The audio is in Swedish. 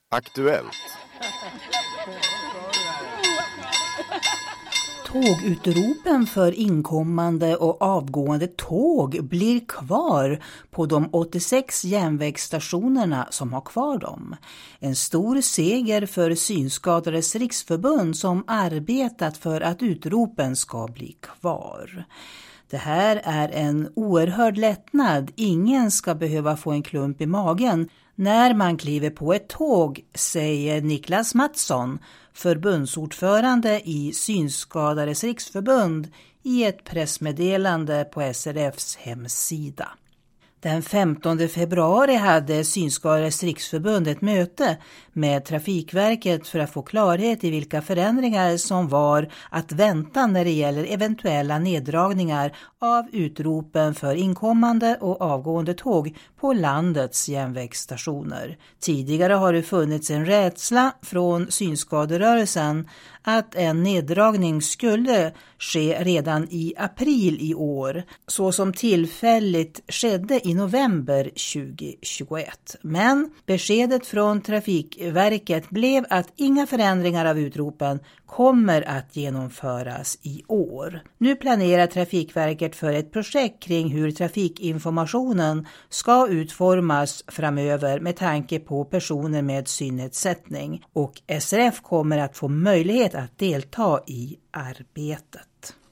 Aktuellt. Tågutropen för inkommande och avgående tåg blir kvar på de 86 järnvägsstationerna som har kvar dem. En stor seger för Synskadades riksförbund som arbetat för att utropen ska bli kvar. Det här är en oerhörd lättnad. Ingen ska behöva få en klump i magen när man kliver på ett tåg, säger Niklas Mattsson, förbundsordförande i Synskadades riksförbund, i ett pressmeddelande på SRFs hemsida. Den 15 februari hade Synskadades riksförbund ett möte med Trafikverket för att få klarhet i vilka förändringar som var att vänta när det gäller eventuella neddragningar av utropen för inkommande och avgående tåg på landets järnvägsstationer. Tidigare har det funnits en rädsla från synskaderörelsen att en neddragning skulle ske redan i april i år, så som tillfälligt skedde i november 2021. Men beskedet från Trafikverket blev att inga förändringar av utropen kommer att genomföras i år. Nu planerar Trafikverket för ett projekt kring hur trafikinformationen ska utformas framöver med tanke på personer med synnedsättning, och SRF kommer att få möjlighet att delta i arbetet.